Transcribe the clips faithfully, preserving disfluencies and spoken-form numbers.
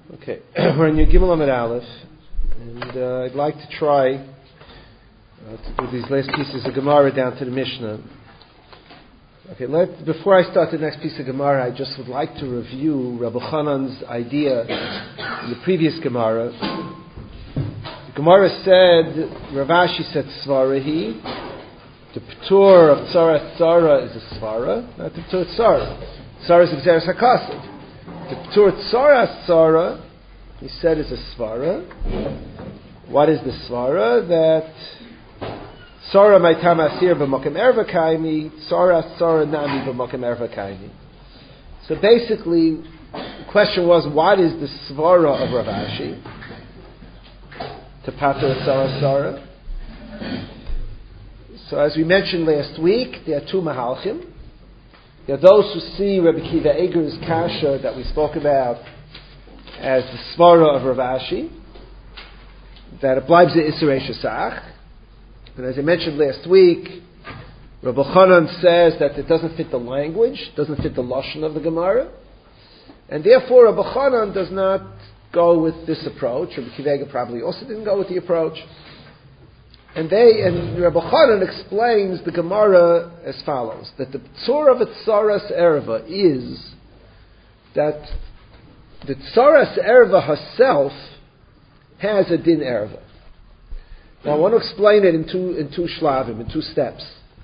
Okay, we're in Yud Gimel Amud Aleph, and uh, I'd like to try uh, to do these last pieces of Gemara down to the Mishnah. Okay, let, before I start the next piece of Gemara, I just would like to review Rabbi Chanan's idea in the previous Gemara. The Gemara said, Rav Ashi said Svarahi, the P'tur of Tzara Tzara is a Svara, not the P'tur Tzara. Tzara is Gzeres HaKasav. The P'tur Tzara Tzara, he said, is a Svara. What is the Svara? That Tzara Maitam Asir B'Mokem Erva Kaimi, Tzara Tzara Nami B'Mokem Erva Kaimi. So basically, the question was, what is the Svara of Rav Ashi? To Pater Tzara Tzara. So as we mentioned last week, there are two Mahalchim. There are those who see Rabbi Kiva Eger's kasha that we spoke about as the svara of Rav Ashi, that it bleibt the Isserei Shesach. And as I mentioned last week, Rabbi Chanan says that it doesn't fit the language, doesn't fit the lashon of the Gemara, and therefore Rabbi Chanan does not go with this approach. Rabbi Kiva Eger probably also didn't go with the approach. And they and Rabbi Chanan explains the Gemara as follows: that the tzur of a tzaras erva is that the tzaras erva herself has a din erva. Now I want to explain it in two in two shlavim, in two steps.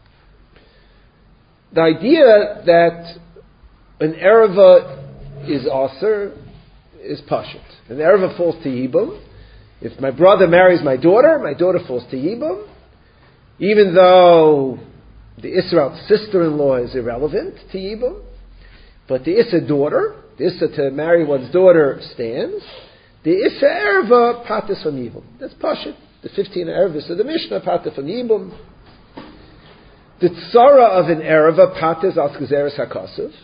The idea that an erva is aser is pashut. An erva falls to yibum. If my brother marries my daughter, my daughter falls to Yibum, even though the Israel sister-in-law is irrelevant to Yibum, but the Issa daughter, the Issa to marry one's daughter stands, the Issa Erva patis from Yibum. That's Pashit. The fifteen Ervas of the Mishnah patis from Yibum. The Tzara of an Erva patis al Gzeres HaKasav.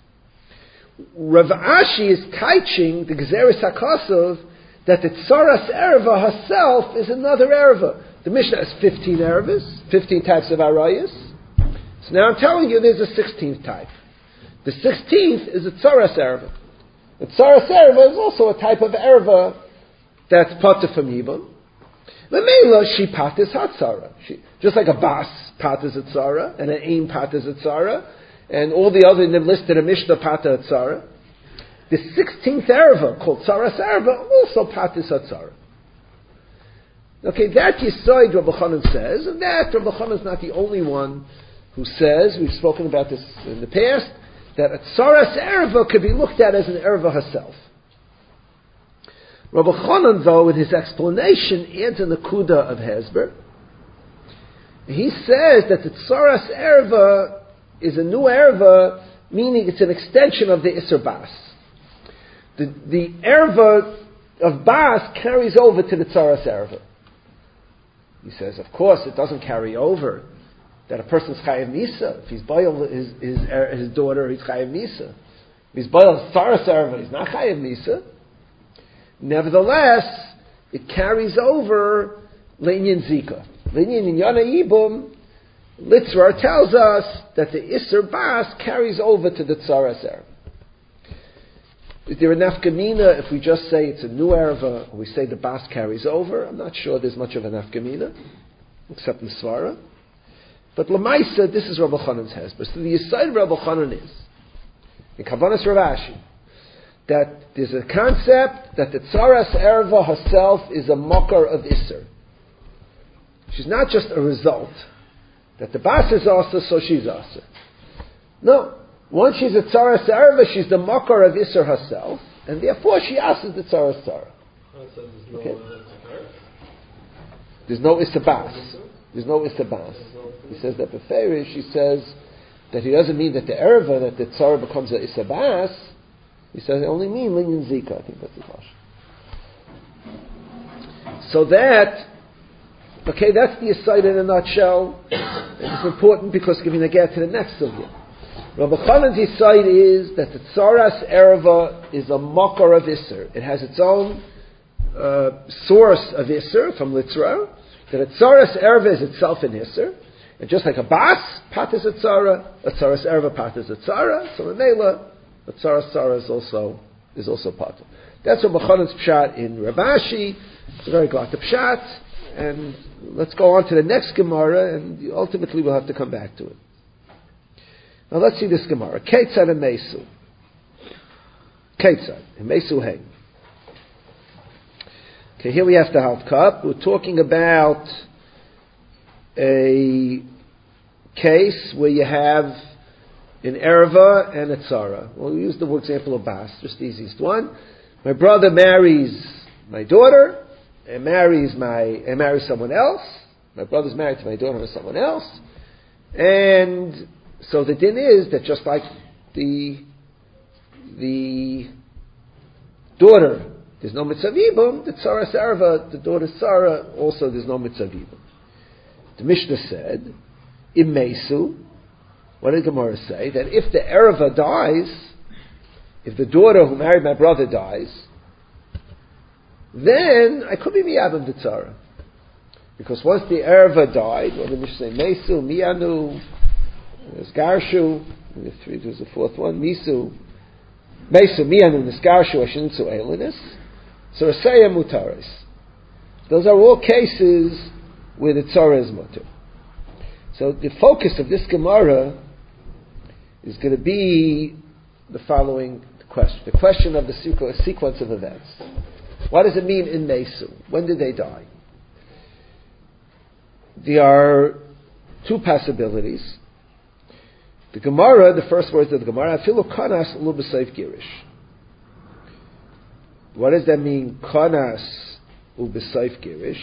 Rav Ashi is teaching the Gzeres HaKasav that the Tzaras Erva herself is another Erva. The Mishnah has fifteen Ervas, fifteen types of Arayas. So now I'm telling you there's a sixteenth type. The sixteenth is a Tzaras Erva. The Tzaras Erva is also a type of Erva that's Pata from Yibam. Lemela, she Patis HaTzara. Just like a Bas Patis HaTzara, and an Ein Patis HaTzara, and all the other listed in Mishnah Pata HaTzara. The sixteenth erva, called Tzaras Erva, also Patis HaTzara. Okay, that Yisoid Rabbi Chanan says, and that Rabbi Chanan is not the only one who says, we've spoken about this in the past, that a Tzaras Erva could be looked at as an Erva herself. Rabbi Chanan, though, in his explanation, adds an akuda of Hezber. He says that the Tzaras Erva is a new Erva, meaning it's an extension of the Isser Bas. The, the erva of Bas carries over to the Tzaras Erva. He says, of course, it doesn't carry over that a person's Chayav Misa. If he's boil his, his, his daughter, he's Chayav Misa. If he's boil Tzaras Erva, he's not Chayav Misa. Nevertheless, it carries over Le'inyan Zika. Le'inyan Yana Yibum, Litzrar tells us that the Isser Bas carries over to the Tzaras Erva. Is there a nafkamina if we just say it's a new erva, or we say the bas carries over? I'm not sure there's much of a nafkamina, except in Svara. But Lamaisa, this is Rabbi Chanan's hezbollah. So the aside of Rabbi Chanan is, in Kavanas Rav Ashi, that there's a concept that the Tzaras Erva herself is a mocker of Isser. She's not just a result. That the bas is also, so she's also. No. Once she's a Tzaras Erva, she's the mocker of Isser herself, and therefore she asks the Tzaras Tzara. Okay? There's no Isser Bas. There's no Isser Bas. He says that Beferish, he says that he doesn't mean that the Erva, that the Tzara becomes a Isser Bas. He says it only means Linyan Zika. I think that's the question. So that, okay, that's the aside in a nutshell. It's important because giving a get to the next sugya. Rabbi Chanan's side is that the Tzaras Erva is a mocker of Isser. It has its own uh, source of Isser from Litzra. That a Tzaras Erva is itself an Isser. And just like a Bas, Patis a Tzara, a Tzaras Erva Patis a Tzara, so Mela, a Tzaras Tzara is also, is also Patis. That's what B'chonon's pshat in Rabashi. It's a very glad pshat. And let's go on to the next Gemara, and ultimately we'll have to come back to it. Now let's see this Gemara. Keitzad and Mesu. Keitzad and Mesu Hey. Okay, here we have the half cup. We're talking about a case where you have an erva and a tzara. We'll use the example of Bas, just the easiest one. My brother marries my daughter, and marries my and marries someone else. My brother's married to my daughter and someone else, and so the din is that just like the the daughter, there's no mitzvah yibum. The tzara sarva, the daughter's tzara, also there's no mitzvah yibum. The Mishnah said, "Im mesu." What did Gemara say? That if the erva dies, if the daughter who married my brother dies, then I could be miyabim the tzara. Because once the erva died, what did the Mishnah say? Mesu, miyanu, there's garshu, there's three, there's a fourth one, misu, mesu, miyanu, nisgarshu, ashinitzu, elinis, so raseya mutaris. Those are all cases where the tzara is mutar. So the focus of this Gemara is going to be the following question. The question of the sequence of events. What does it mean in Mesu? When did they die? There are two possibilities. The Gemara, the first words of the Gemara, afilu kanas ulu b'seif girish. What does that mean, kanas ulu b'seif girish?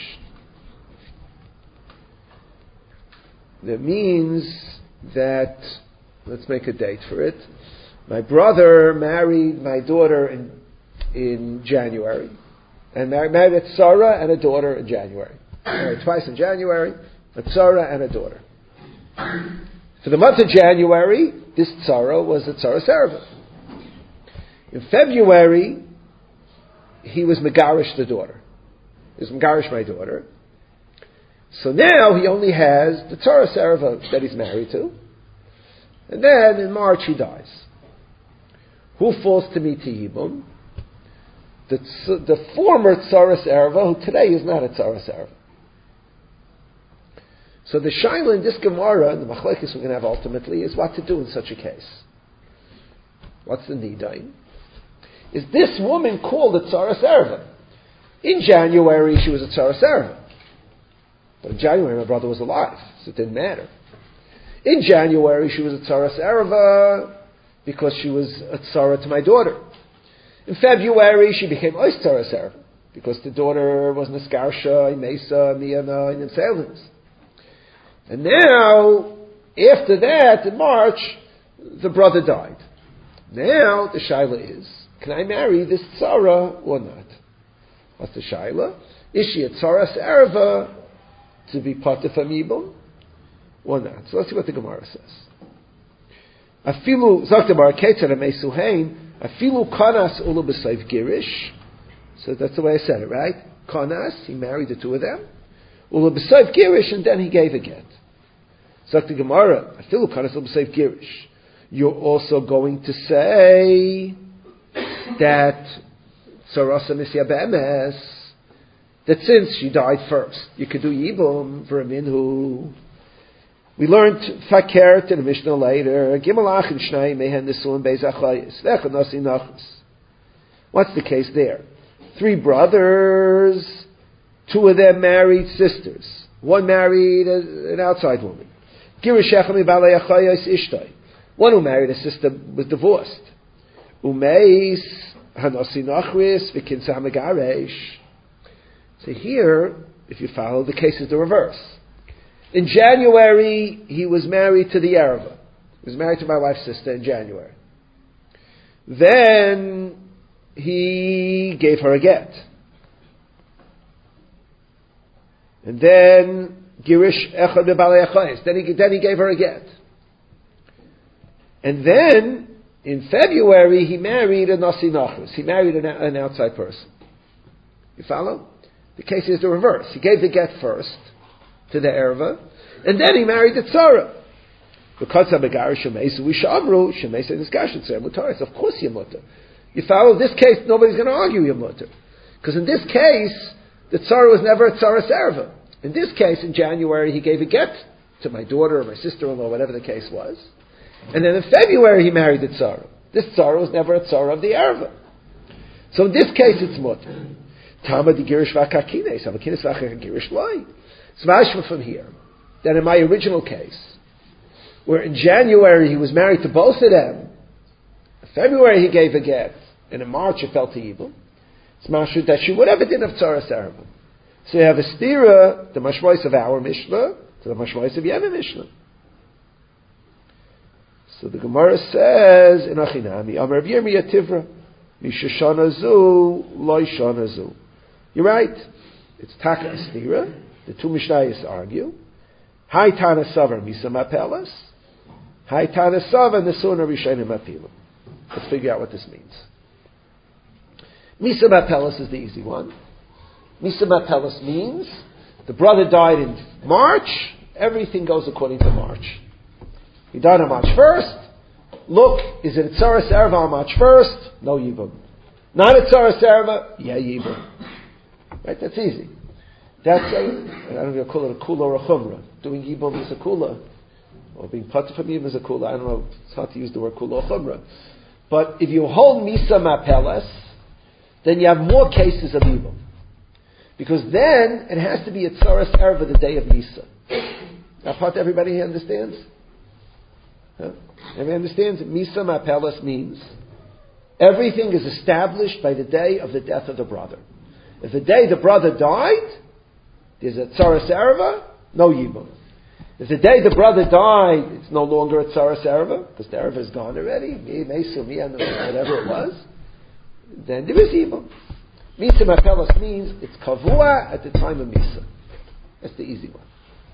That means that, let's make a date for it. My brother married my daughter in in January, and married, married a tzara and a daughter in January. Married twice in January, a tzara and a daughter. For the month of January, this tzara was a tzara serva. In February, he was megarish the daughter. He was megarish my daughter. So now he only has the tzara serva that he's married to. And then in March he dies. Who falls to me to Yibum? The, the former tzara serva, who today is not a tzara serva. So the shaila in this Gemara, the machlekes we're going to have ultimately, is what to do in such a case. What's the nidain? Is this woman called a tzara serva? In January she was a tzara serva. But in January my brother was alive, so it didn't matter. In January she was a tzara serva because she was a tzara to my daughter. In February she became ois tzara serva because the daughter was neskarsha, mesa, miyana, and imselins. And now, after that, in March, the brother died. Now the shaila is, can I marry this tzara or not? What's the shaila? Is she a tzara serva to be pater from yibum or not? So let's see what the Gemara says. Afilu zaktamar ketzad amesu hein afilu kanas ulu b'seif girish. So that's the way I said it, right? Kanas, he married the two of them. Ulu b'seif girish, and then he gave a get. Zakta Gemara afilu kanas ulu b'seif girish. You're also going to say that tzarasa nisya be'emes, that since she died first, you could do yibum for a minhu. We learned fakir to the Mishnah later. Gimelach and Shnai mehen nesuim beis achayis v'echad nasi nachas. What's the case there? Three brothers, two of them married sisters. One married a, an outside woman. Girishechem ibalei achayis ishtai. One who married a sister was divorced. Umeis hanasi nachris v'kinsa hamagaresh. So here, if you follow, the case is the reverse. In January, he was married to the Erva. He was married to my wife's sister in January. Then he gave her a get. And then Girish Echad Bebalei Achayis. Then he then he gave her a get. And then in February he married a Nasi Nachris. He married an, an outside person. You follow? The case is the reverse. He gave the get first to the erva, and then he married the tzara. Because of Megarish Shemesu, we shamru Shemesu Niskashin Tzara Mutaris. Of course, you're mutar. You follow? This case, nobody's going to argue your mutter. Because in this case, the tzara was never a tzara serva. In this case, in January, he gave a get to my daughter or my sister-in-law, whatever the case was. And then in February, he married the tzara. This tzara was never a tzara of the erva. So in this case, it's mutter. Tama di girish v'akakines, avakinis v'akakirish loy. It's mashma from here that in my original case, where in January he was married to both of them, in February he gave a get, and in March it fell to Yibum, it's mashma that she would have did of tzara serva. So you have a stira, the mashmois of our Mishnah, to the mashmois of Yemen Mishnah. So the Gemara says in Achinami, Amar Yirmiyah Tivra, Mishashana zu, Loi Shana zu. You're right. It's Taka Astira. The two Mishnayos argue. Hai Tana Savar Misa Mapelas. Hai Tana Savar Nesuna Rishayim Mapilim. Let's figure out what this means. Misa Mapelas is the easy one. Misa Mapelas means the brother died in March, everything goes according to March. He died on March first. Look, is it a Tzara Serva on March first? No Yibum. Not a Tzara Serva? Yeah, Yibum. Right? That's easy. That's, a, I don't know if you call it a kula or a chumrah. Doing Yibum is a kula. Or being put from Yibum is a kula. I don't know, it's hard to use the word kula or chumrah. But if you hold Misa Mapelas, then you have more cases of Yibum. Because then it has to be a Tzara Serva the day of Misa. That part everybody here understands? Huh? Everybody understands that Misa Mapelas means everything is established by the day of the death of the brother. If the day the brother died, there's a Tzara Serva, no Yibum. If the day the brother died, it's no longer a Tzara Serva, because the Erva is gone already, me, Mesu, me, and whatever it was, then there is Yibum. Misa Mapelas means it's Kavua at the time of Misa. That's the easy one.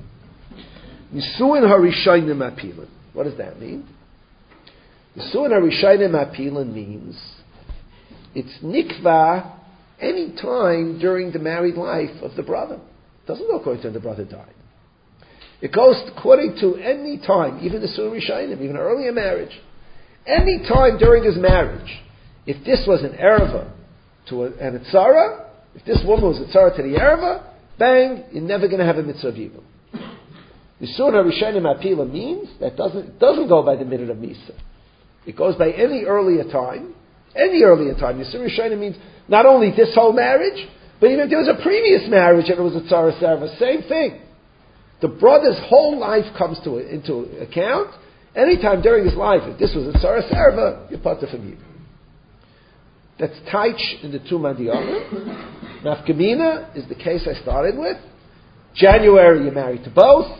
Nisuin Harishayim Apilin. What does that mean? Nisuin Harishayim Apilin means it's nikva any time during the married life of the brother. It doesn't go according to when the brother died. It goes according to any time, even the Nisuin Harishayim, even an earlier marriage. Any time during his marriage, if this was an erva to a, and a tzara, if this woman was a tzara to the erva, bang, you're never going to have a mitzvah of Yibum. Nisuin Harishayim Apila means that doesn't doesn't go by the minute of Misa. It goes by any earlier time. Any earlier time. Nisuin Harishayim means not only this whole marriage, but even if there was a previous marriage and it was a tzara serva, same thing. The brother's whole life comes to into account. Anytime during his life, if this was a tzara serva, you're part of him. That's taich in the two Madiyana. Nafkamina is the case I started with. January, you're married to both.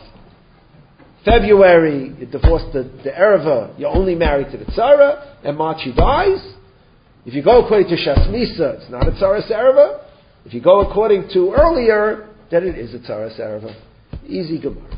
February, you divorced the, the erva, you're only married to the tzara, and March he dies. If you go according to Shas Misa, it's not a tzara serva. If you go according to earlier, then it is a tzara serva. Easy Gemara.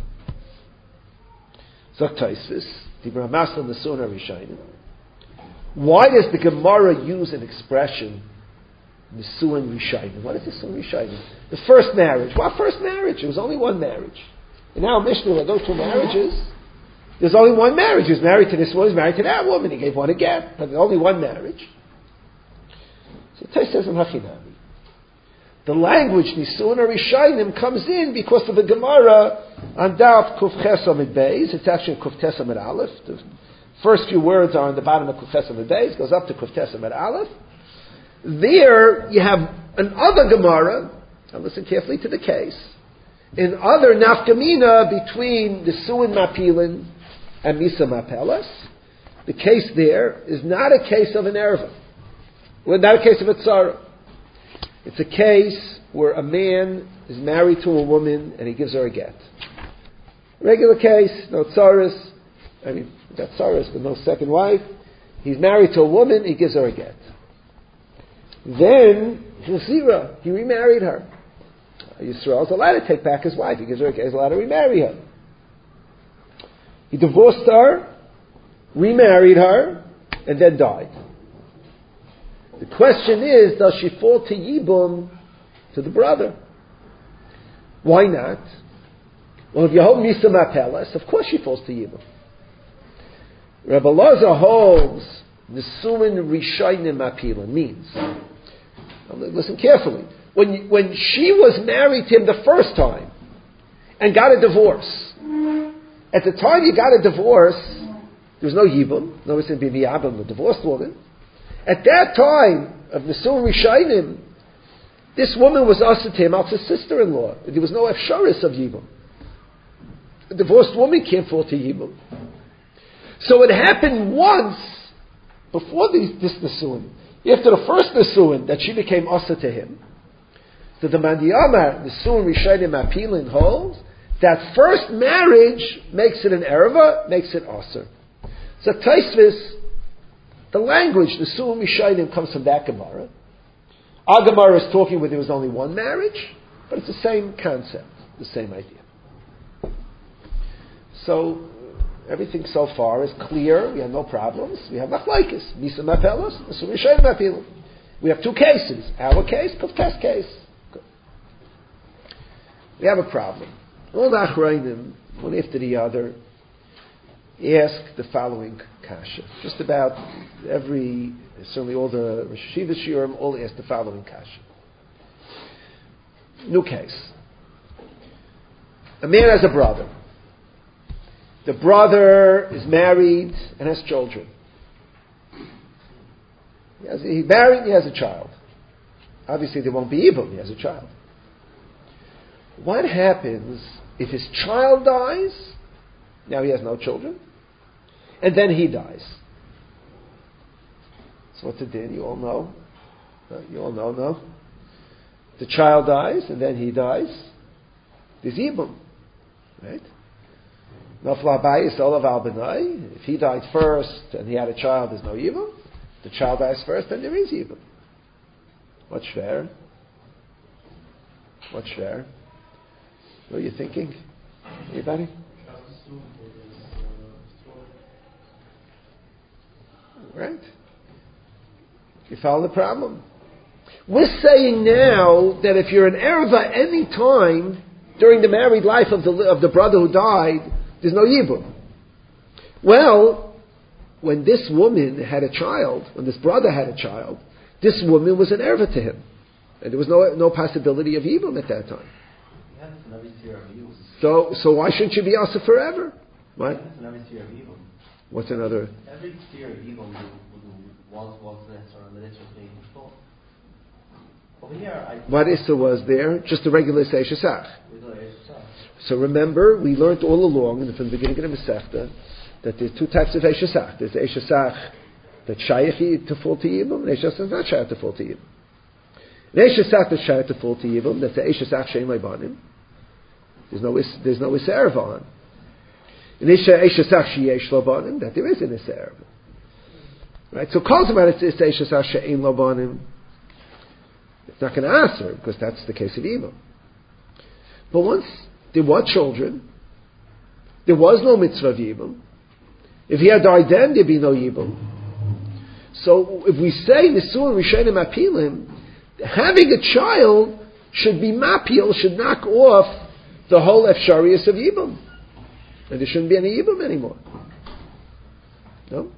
Zok Taisvis, Dibra Masal Nisuin Harishayim. Why does the Gemara use an expression, Nisuin Harishayim? What is Nisuin Harishayim? The first marriage. What first marriage? It was only one marriage. In our Mishnah, there are those two marriages. There's only one marriage. He was married to this woman, he was married to that woman. He gave one a get, but there's only one marriage. So Tais says in Hachinami, the language Nisuin Harishayim comes in because of the Gemara on Daf Kuf Ches Amid Beis. It's actually Kuf Tes Amid Aleph. The first few words are on the bottom of Kuf Tes Amid Beis. Goes up to Kuf Tes Amid Aleph. There you have another Gemara. Now listen carefully to the case. In other nafkamina between the Nisuin Mapilin and Misa Mapelas, the case there is not a case of an erva. Well, not a case of a tzara. It's a case where a man is married to a woman and he gives her a get. Regular case, no tzaras. I mean, got tzaras, but no second wife. He's married to a woman, he gives her a get. Then, Chesira, he remarried her. Yisrael is allowed to take back his wife. He gives her a get, he's allowed to remarry her. He divorced her, remarried her, and then died. The question is, does she fall to Yibum to the brother? Why not? Well, if you hold Misa Mapelas, of course she falls to Yibum. Rebbe Loza holds Nesuin Rishaynim Apilin means. Now, listen carefully. When, you, when she was married to him the first time and got a divorce, at the time you got a divorce, there was no Yibum. No, it's going to be Miyabim, the divorced woman. At that time of Nesuin Rishaynim, this woman was asked to him out his sister-in-law. There was no Efsharis of Yibum. A divorced woman can't fall to Yibum. So it happened once before these, this Nesuin. After the first Nesuin, that she became Asa to him. So the Mandiyamar, Nesuin Rishaynim Apilin holds that first marriage makes it an Ereva, makes it Asa. So Taisvis, the language, Nesuin Rishaynim, comes from that Gemara. Our Gemara is talking where there was only one marriage, but it's the same concept, the same idea. So, everything so far is clear. We have no problems. We have machlokes, Misa Mapelos, Nesuin Rishaynim Apilin. We have two cases. Our case, Kufkas case. Good. We have a problem. All the Achrayim, one after the other, ask the following kasha. Just about every, certainly all the Rosh Hashiva Shiurim, all ask the following kasha. New case. A man has a brother. The brother is married and has children. He has, he's married, he has a child. Obviously there won't be evil, he has a child. What happens if his child dies? Now he has no children. And then he dies. So what's the din? You all know? You all know, no? The child dies, and then he dies. There's Yibum. Right? If he died first, and he had a child, there's no Yibum. If the child dies first, then there is Yibum. What's fair? What's fair? What are you thinking? Anybody? Right? You follow the problem? We're saying now that if you're an Erva any time during the married life of the of the brother who died, there's no Yibum. Well, when this woman had a child, when this brother had a child, this woman was an Erva to him. And there was no no possibility of Yibum at that time. So so why shouldn't you be Asa forever? What? What's another? Every sphere of evil was was this or the this was being controlled. Over here, I what Issa was there? Just a regular Seishasach. So remember, we learned all along, and from the beginning of the Masechta, that there's two types of Eishasach. There's Eishasach that's Shaykh to fall to Yibum, and Eishasach that's not Shaykh to fall to Yibum. An Eishasach that's Shaykh to fall to Yibum, that's the Eishasach Shein Leibanim. There's no there's no Isser on. In Eishasach Sheyesh Labanim, that there is an Isser. Right? So calls about it, it's Eishasach She'ein Labanim. It's not going to answer, because that's the case of evil. But once there were children, there was no mitzvah of Yibum. If he had died then, there'd be no Yibum. So if we say Nesuin Rishaynim Apilim, having a child should be mapil, should knock off the whole efsharius of Yibum. And there shouldn't be any Yibum anymore. No?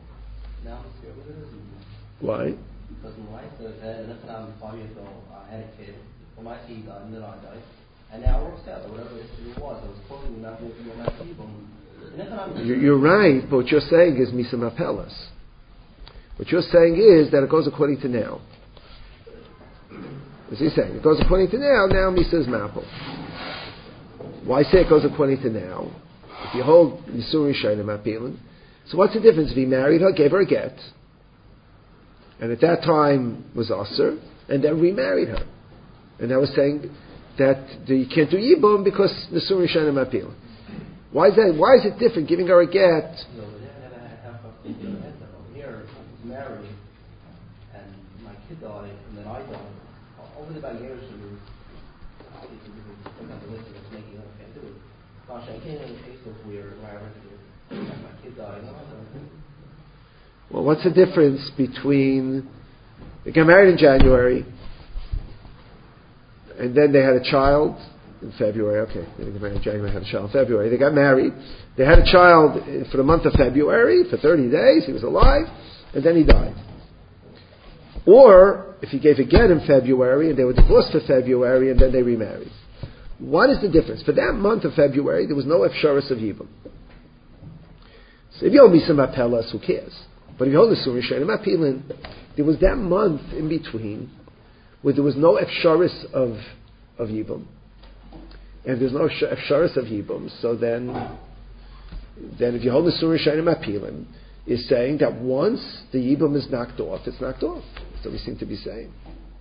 Why? Because my wife said, listen, I'm five years old, I had a kid, well, my kid died, and then I died. And now it works out, or whatever it was. I was totally not going to be my Yibum. You're, you're right, but what you're saying is Misa Mapelas. What you're saying is that it goes according to now. What's he saying? It goes according to now, now Misa is Mapel. Why say it goes according to now? If you hold Nesuin Rishaynim Apilin, so what's the difference? If he married her, gave her a get, and at that time was Aser, and then remarried her. And I was saying that you can't do Yibum because Nesuin Rishaynim Apilin. Why is that? Why is it different? Giving her a get. No, but then I have to here, I was married, and my kid died, and then I died. Over the back years, gosh, I came in a case of where I went to do my kid died. Well, what's the difference between they got married in January, and then they had a child in February? Okay, they got married in January, had a child in February. They got married. They had a child for the month of February for thirty days. He was alive, and then he died. Or, if he gave a get in February, and they were divorced for February, and then they remarried. What is the difference? For that month of February, there was no Efsharis of Yibum. So if you hold Misa Mapelas, who cares? But if you hold the Surah Shayna Mapilin, there was that month in between where there was no Efsharis of, of Yibum. And there's no Efsharis of Yibum, so then, then if you hold the Surah Shayna Mapilin, is saying that once the Yibum is knocked off, it's knocked off. So we seem to be saying.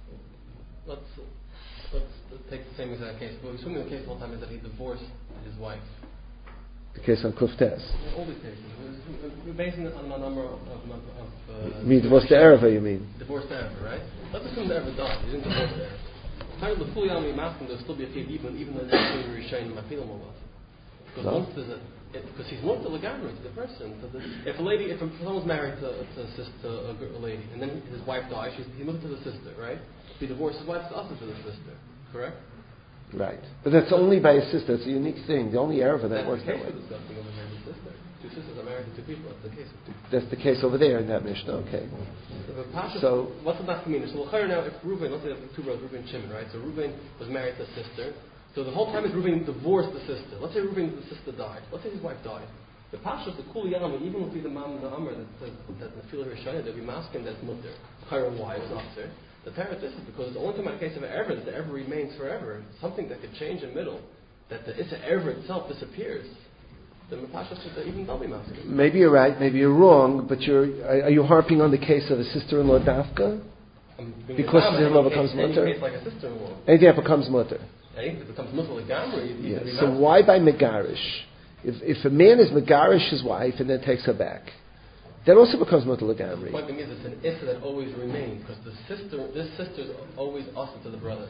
Let's, let's take the same exact case. But we're assuming the case the whole time is that he divorced his wife. The case on Kuftes. All these cases. We're basing it on a number of... of, of uh, you mean divorced the Ereva, you mean? Divorced the Ereva, right? Let's assume the Ereva died. He didn't divorce the Ereva. Time the fully Yami Maskim, there'll still be a Kid even, even though there's a Rishayim Mapilam Olaf. Because no. once there's a... Because he's more to Lagamra, to the person. So the, if a lady, if someone's married to, to, a, sister, a, a lady, and then his wife dies, she's, he moves to the sister, right? If he divorces his wife, it's also to the sister, correct? Right. But that's only by his sister. It's a unique thing. The only error that that's works the that way. That's the case we're discussing over here with sister. Two sisters are married to two people. That's the case. That's the case over there in that Mishnah, okay. So, so what's the nafkamina? So now, if Reuven, let's say two brothers, Reuven and Shimon, right? So Reuven was married to a sister. So the whole time is Reuven divorced the sister. Let's say Reuven's the sister died. Let's say his wife died. The Pasha, the Kul Yama, even if the Mam and the Amr that says that the Filah Rishayah, that we mask him that's mutter, Chayra why is officer. The parent this is because it's only time in a case of ever that the ever remains forever. Something that could change in the middle, that the Issa ever itself disappears. Then the Pasha says that even they'll be masking. Maybe you're right, maybe you're wrong, but you're are you harping on the case of a sister-in-law Dafka? Because sister-in-law becomes mutter? Any case like a sister-in-law. Anything that becomes mutter. Anything that becomes mutter like Gamra, you yeah. So why by Megarish? If, if a man is Megarish his wife and then takes her back, that also becomes Mutter L'Gamri. The point is it's an Issa that always remains, because the sister, this sister is always usher to the brother.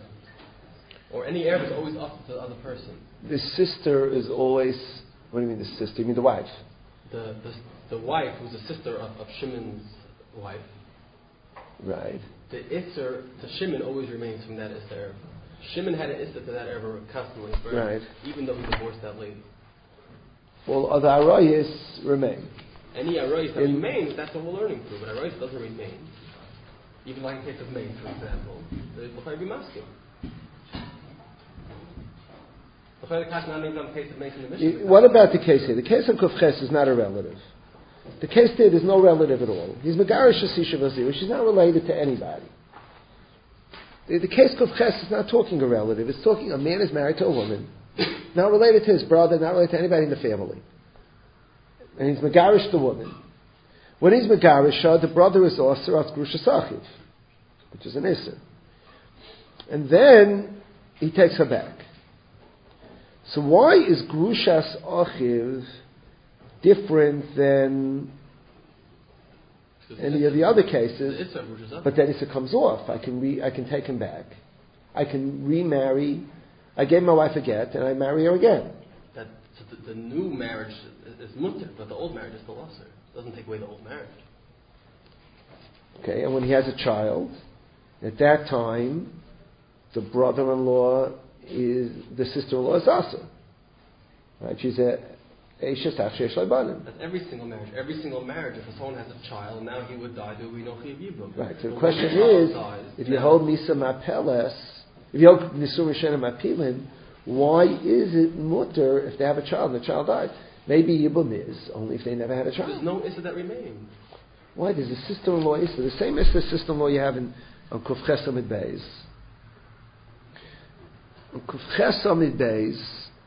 Or any heir is always usher to the other person. The sister is always, what do you mean the sister? You mean the wife? The the, the wife, who's the sister of, of Shimon's wife. Right. The Isser to Shimon always remains from that Isser. Shimon had an Isser to that ever constantly, forever, right. even though he divorced that lady. All other arayis remain. Any arayis that remains, that's what we're learning through. But arayis doesn't remain. Even like in case of maid, for example, there's will be masking. What about the case here? The case of Kufches is not a relative. The case there, there's no relative at all. He's Megarish Asisha Vazir. She's not related to anybody. The, the case Kufches is not talking a relative. It's talking a man is married to a woman. Not related to his brother, not related to anybody in the family. And he's Megarish the woman. When he's Megarish, the brother is also of Grusha Sachiv, which is an Isser. And then he takes her back. So why is Grushas Achiv different than any of the other cases? But then Isser comes off. I can re, I can take him back. I can remarry. I gave my wife a get, and I marry her again. That so the, the new marriage is, is mutter, but the old marriage is still usher. It doesn't take away the old marriage. Okay, and when he has a child, at that time, the brother-in-law is the sister-in-law is usher. Right? She's a Eishes Achshesh Leibanim. That's every single marriage. Every single marriage. If someone has a child, now he would die. There would be no Chiyav Yibum. Right. So but the question is, dies, if you hold Misa Mapeles. If you hold Nisur Rishenim Apilin, why is it mutter if they have a child and the child dies? Maybe Yibum is, only if they never had a child. There's no Issa that remains. Why? There's a sister-in-law Issa. The same Issa sister-in-law you have in on Kuf Ches Amid Beis. On Kuf Ches Amid Beis,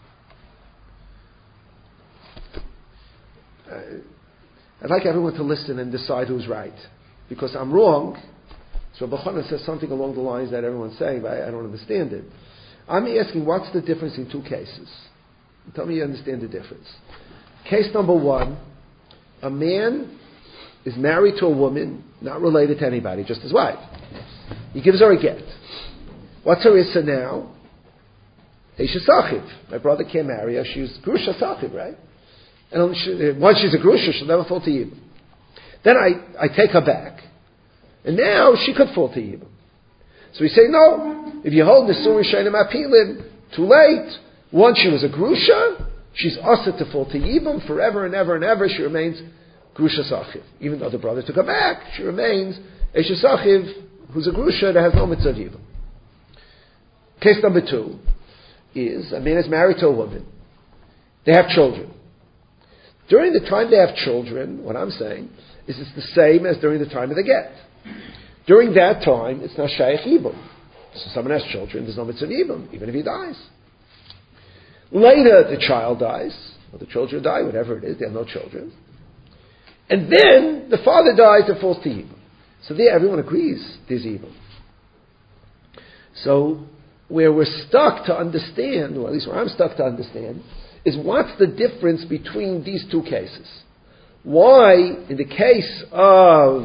I'd like everyone to listen and decide who's right. Because I'm wrong. So Rabbi Chanan says something along the lines that everyone's saying, but I, I don't understand it. I'm asking, what's the difference in two cases? Tell me you understand the difference. Case number one, a man is married to a woman, not related to anybody, just his wife. He gives her a get. What's her issa now? Eisha Sachiv. My brother can't marry her. She's Grusha Sachiv, right? And she, once she's a Grusha, she'll never fall to Yibum. Then I, I take her back. And now she could fall to Yibum. So we say, no, if you hold Nisur Rishenim Apilin, too late. Once she was a Grusha, she's usher to fall to Yibum forever and ever and ever. She remains Grusha Sachiv. Even though the brother took her back, she remains Eshes Sachiv, who's a Grusha that has no mitzvah yibum. Case number two is a man is married to a woman. They have children. During the time they have children, what I'm saying is it's the same as during the time of the get. During that time, it's not Shaykh Yibum. So someone has children, there's no mitzvah Yibum, even if he dies. Later, the child dies, or the children die, whatever it is, they have no children. And then, the father dies and falls to Yibum. So there, everyone agrees there's Yibum. So, where we're stuck to understand, or at least where I'm stuck to understand, is what's the difference between these two cases? Why, in the case of,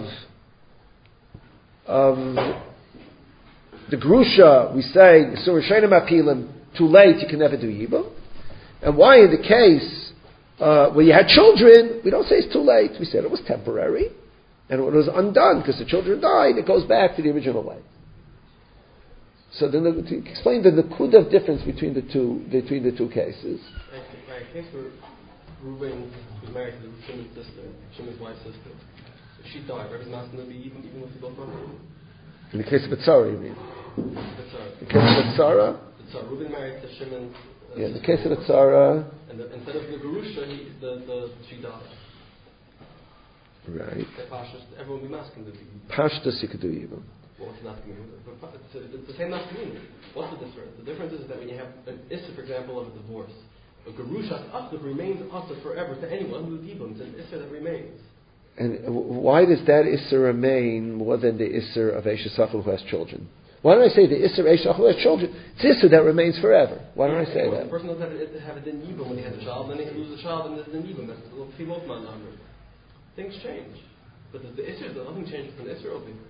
of the Grusha, we say, too late, you can never do Yibum. And why in the case uh, where you had children, we don't say it's too late. We said it was temporary, and it was undone because the children died, it goes back to the original way. So then, the, to explain the Nakuda difference between the two between the two cases. Right, in case where Reuben was married to Shimon's sister, Shimon's wife's sister, if she died, Rebbe's not going to be even even with the both married. In the case of Betzara, you mean? Betzara. In the case of Betzara. Betzara. Reuben married to Shimon's. Uh, yeah, in the case of Betzara. And the, instead of the Gerusha, he, the, the she died. Right. The Pashas, everyone will be masking the Pashtas you could do even. Well, it's not community. It's, it's the same not community. What's the difference? The difference is that when you have an issa, for example, of a divorce, a Gerusha Asif remains Asif forever to anyone who's Yibum. It's an issa that remains. And why does that issa remain more than the issa of Eshes Sachel who has children? Why don't I say the issa of Eshes Sachel who has children? It's issa that remains forever. Why don't I say well, that? The person doesn't have a, have a din Yibum when he has a child, then he loses a child and there's din Yibum. That's the Fimotman number. Things change. But the, the issa, nothing changes from the issa of Yibum.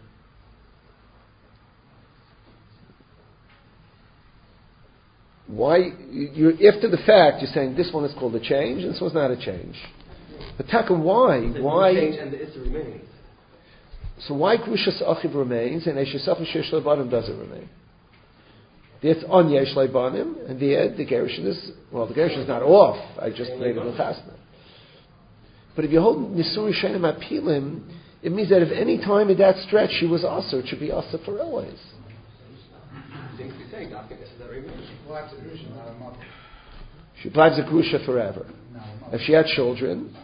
Why, you, after the fact, you're saying this one is called a change, and this one's not a change. But Taka, why? The why? Change and the issa remains. So why Grushas Achiv remains and Eshes Sachel Shesh Leibanim doesn't remain? It's on Yesh Leibanim, and the the Gerushin is, well, the Gerushin is not off. I just made it a chasna. But if you hold Nisuri Shenim Apilim, it means that if any time in that stretch she was Asa, it should be Asa for always. Seems to be saying, I think this is that remains. She blives a Grusha forever. If she had children,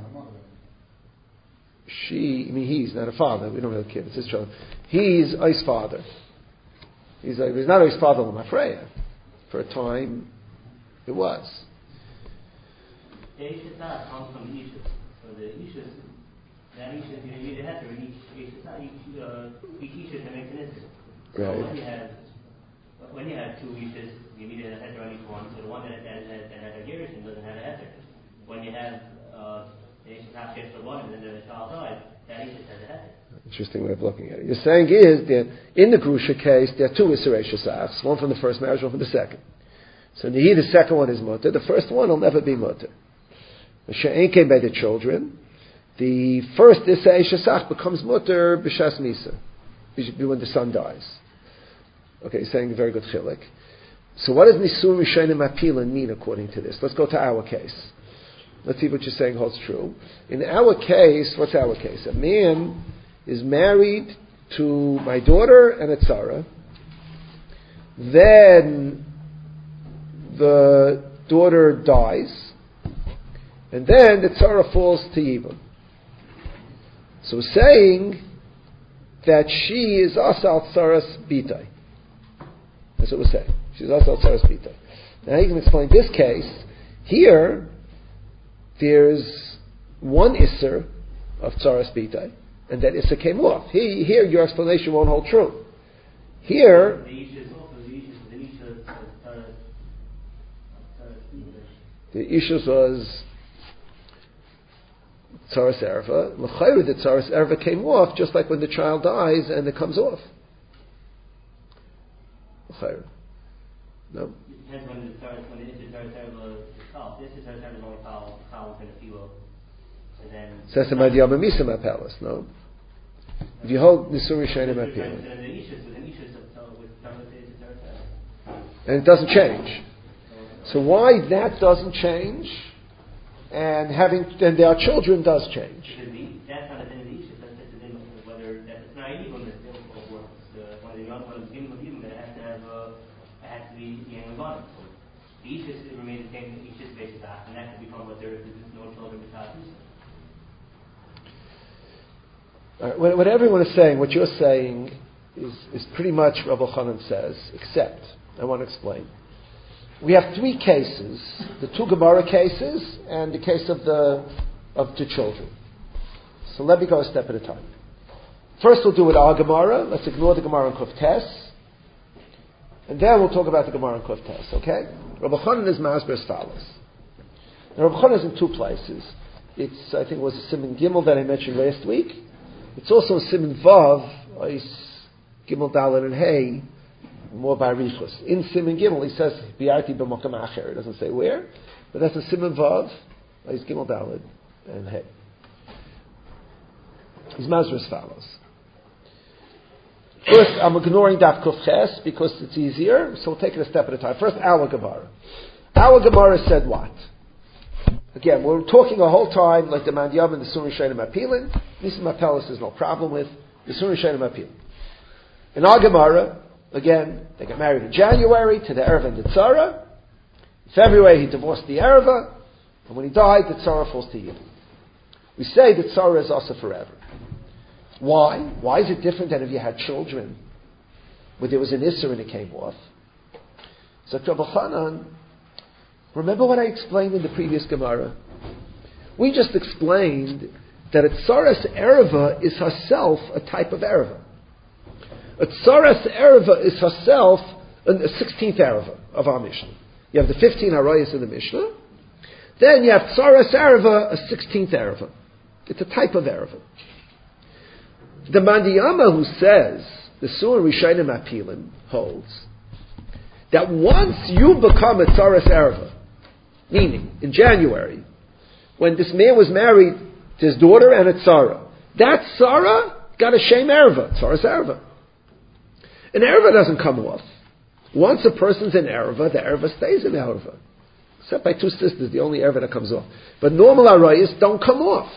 she, I mean, he's not a father. We don't have a kid. It's his child. He's I's father. He's, a, he's not I's father, Lamafreya. For a time, it was. The Ishita comes from the Ishus. So the Ishus, that Ishus, you know, you have to reach Ishita, each Ishus that makes an Ishus. So Right. when you have, when you have two Ishus, you need a heter on each one. So the one that has that has a Gerushin doesn't have a heter. When you have uh, the Ishita shifts for one and then the child dies, that Ishus has a heter. Interesting way of looking at it. You're saying is that in the Grusha case, there are two Isserei Shesachs, one from the first marriage, one from the second. So Nihi, the second one is mutter. The first one will never be mutter. She'en came by the children. The first Isserei Shesach becomes mutter b'shas misa, when the son dies. Okay, he's saying a very good chilik. So what does Nisur Rishonim Apilan mean according to this? Let's go to our case. Let's see what you're saying holds true. In our case, what's our case? A man is married to my daughter and a tzara. Then the daughter dies, and then the tzara falls to Yibum. So saying that she is asal tzaras bitai. That's what we're saying. She's asal tzaras bitai. Now you can explain this case. Here, there's one isser of tzaras bitai, and that isser came off. He, here, your explanation won't hold true. Here, the issues was tzaras erva. L'chayru, the tzaras erva came off just like when the child dies and it comes off. L'chayru. No. Depends when the tzaras, when the issue tzaras erva is called. This is tzaras erva is only called called in a few, and then. Says the Madiyama Misama Palace. No. If you hold Nisuri Shainim Appeal, and it doesn't change. So why that doesn't change? and having and their children does change. Because the, that's not a din of the Isha, that's just a din of whether that's not even the din of work. The one of the young one of the din of even that it has to have a it has to be young and bottom. So the Isha remains the same Isha's basis and that can become what there is no children besides Isha. All right, what, what everyone is saying, what you're saying is, is pretty much Rabbi Chanan says, except, I want to explain. We have three cases, the two Gemara cases and the case of the of the children. So let me go a step at a time. First we'll do with our Gemara, let's ignore the Gemara in Kuf Tes, and then we'll talk about the Gemara in Kuf Tes, okay? Rabbi Chanan is Masber as follows. Now Rabbi Chanan is in two places. It's, I think it was a Siman Gimel that I mentioned last week. It's also a Siman Vav, Ois Gimel Dalet and Hey, more by Richus. In Siman Gimel, he says, Bi'arti b'mokam acher. It doesn't say where, but that's a Siman Vav, Ois Gimel Dalet and Hey. His Mazra as follows. First, I'm ignoring Daf Kuf Ches because it's easier, so we'll take it a step at a time. First, our Gemara. Our Gemara said what? Again, we're talking a whole time like the Mandiyam and the Surim Shainim Apilin. Nisim Apelis is no problem with the Surim Shainim Apilin. In our Gemara, again, they got married in January to the Erev and the Tzara. In February, he divorced the Ereva, and when he died, the Tzara falls to Yidden. We say that Tzara is also forever. Why? Why is it different than if you had children, where there was an Isser and it came off? So Rabbi Chanan, remember what I explained in the previous Gemara? We just explained that a Tzaras Ereva is herself a type of Ereva. A Tzaras Ereva is herself a sixteenth Ereva of our Mishnah. You have the fifteen Arayas in the Mishnah. Then you have Tzaras Ereva, a sixteenth Ereva. It's a type of Ereva. The Mandiyama who says, the Surah Rishayim Apilim holds, that once you become a Tzaras Ereva, meaning, in January, when this man was married to his daughter and a tzara, that tzara got a shem ereva, tzaras ereva. An ereva doesn't come off. Once a person's in ereva, the ereva stays in ereva. Except by two sisters, the only ereva that comes off. But normal arayas don't come off.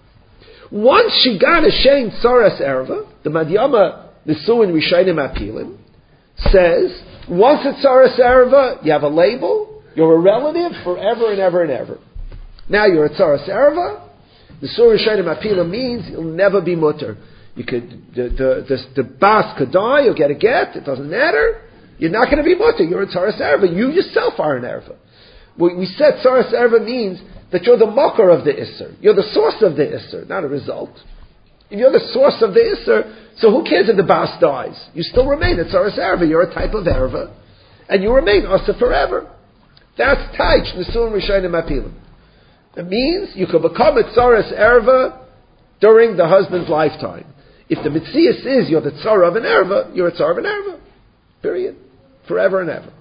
Once she got a shem tzaras ereva, the Madhyama Nisuin Rishayim Apilim says, once it's tzaras ereva, you have a label. You're a relative forever and ever and ever. Now you're a Tzaras Ereva. The Surah Shainim Apila means you'll never be mutter. You could, the, the, the, the Bas could die, you'll get a get, it doesn't matter. You're not going to be mutter. You're a Tzaras Ereva. You yourself are an Ereva. We, we said Tzaras Ereva means that you're the mocker of the Isser. You're the source of the Isser, not a result. If you're the source of the Isser, so who cares if the Bas dies? You still remain a Tzaras Ereva. You're a type of Ereva. And you remain Asa forever. That's Taich, Nisuim Rishayim Apilim. It means you can become a Tzaras Ereva during the husband's lifetime. If the Mitzias is you're the Tzara of an Ereva, you're a Tzara of an Ereva. Period. Forever and ever.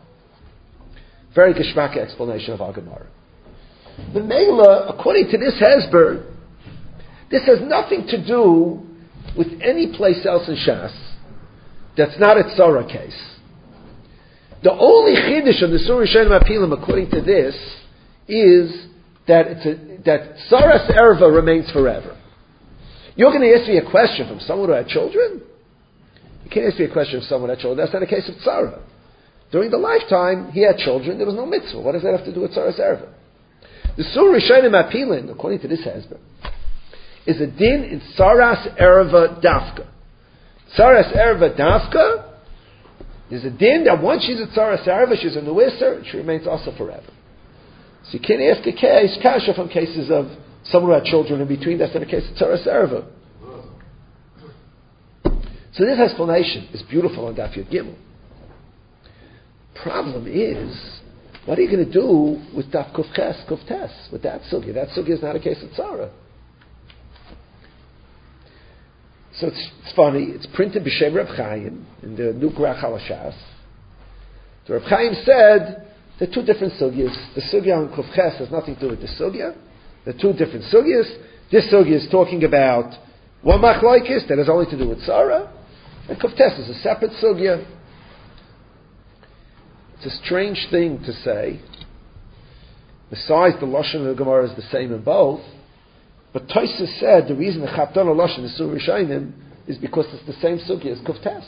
Very Geshmaka explanation of our Gemara. The Mela, according to this Hezber, this has nothing to do with any place else in Shas that's not a Tzara case. The only chiddush of the Surah Shainim Apilim, according to this, is that it's a, that Tzaras Ereva remains forever. You're going to ask me a question from someone who had children? You can't ask me a question from someone who had children. That's not a case of Tzara. During the lifetime, he had children. There was no mitzvah. What does that have to do with Tzaras Ereva? The Surah Shainim Apilim, according to this Hezbollah, is a din in Tzaras Ereva Dafka. Tzaras Ereva Dafka. There's a din that once she's a Tzaras Ereva, she's a Nuisser, she remains also forever. So you can't ask a case, kasha from cases of someone who had children in between, that's in a case of Tzaras Ereva. So this explanation is beautiful on Daf Yud Gimel. Problem is, what are you going to do with Daf Kuf Ches, Kuf Tes, with that sugya? That sugya is not a case of Tzara. So it's, it's funny, it's printed b'Shem Reb Chaim in the Nukrach Halashas. So Reb Chaim said there are two different sugyas. The sugya on Kuf Ches has nothing to do with the sugya. There are two different sugyas. This sugya is talking about one machlokes that has only to do with Tzara, and Kuf Tes is a separate sugya. It's a strange thing to say Besides, the Lashon of the Gemara is the same in both. But Tosfos said the reason the Chaptana Lashon is Sur Rishayim is because it's the same sugya as Kuftes.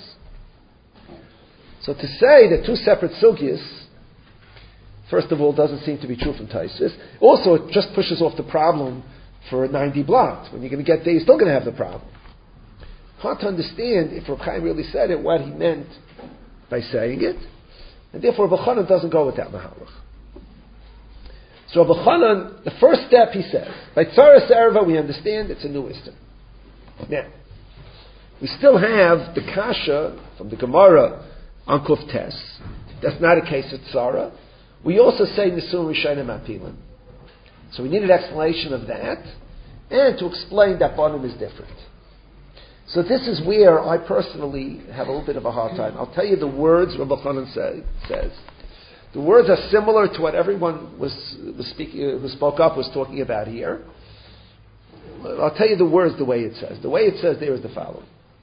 So to say that two separate sugyas, first of all, doesn't seem to be true from Tosfos. Also, it just pushes off the problem for a ninety blot. When you're going to get there, you're still going to have the problem. Hard to understand if Reb Chaim really said it, what he meant by saying it. And therefore, Reb Chanan doesn't go with that mahalach. So Reb Chanan, the first step he says, by Tzaras Erva, we understand it's a new Isser. Now, we still have the Kasha from the Gemara on Kuftes. That's not a case of Tzara. We also say Nisun Rishayim Apilin. So we need an explanation of that, and to explain that Banim is different. So this is where I personally have a little bit of a hard time. I'll tell you the words Rabbi Chanan say, says. The words are similar to what everyone was, was speaking, who spoke up was talking about here. I'll tell you the words the way it says. The way it says there is the following.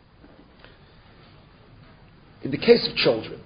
In the case of children,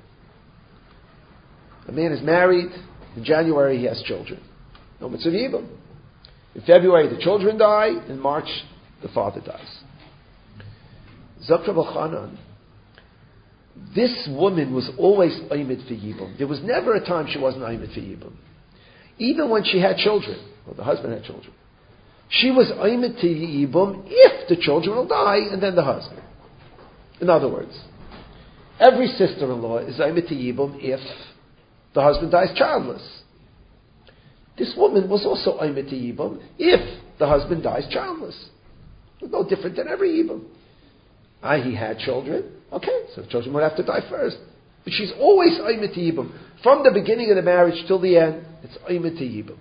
a man is married, in January he has children. No mitzvah yibum. In February the children die, in March the father dies. Zok Rabbi Chanan, this woman was always oimid for yibum. There was never a time she wasn't oimid for yibum. Even when she had children, or the husband had children, she was oimid to yibum if the children will die, and then the husband. In other words, every sister-in-law is oimid to yibum if the husband dies childless. This woman was also oimid to yibum if the husband dies childless. It's no different than every yibum. Ah, he had children. Okay, so the children would have to die first. But she's always oimid to yibum. From the beginning of the marriage till the end, it's oimid to yibum.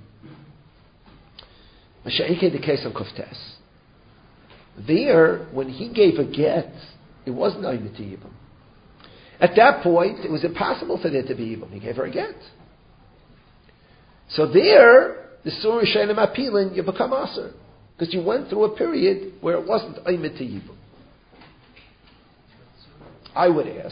Masha'ike the case of Kuftes. There, when he gave a get, it wasn't oimid to yibum. At that point, it was impossible for there to be yibum. He gave her a get. So there, the Sur Rishayim Apilin, you become aser. Because you went through a period where it wasn't oimid to yibum. I would ask.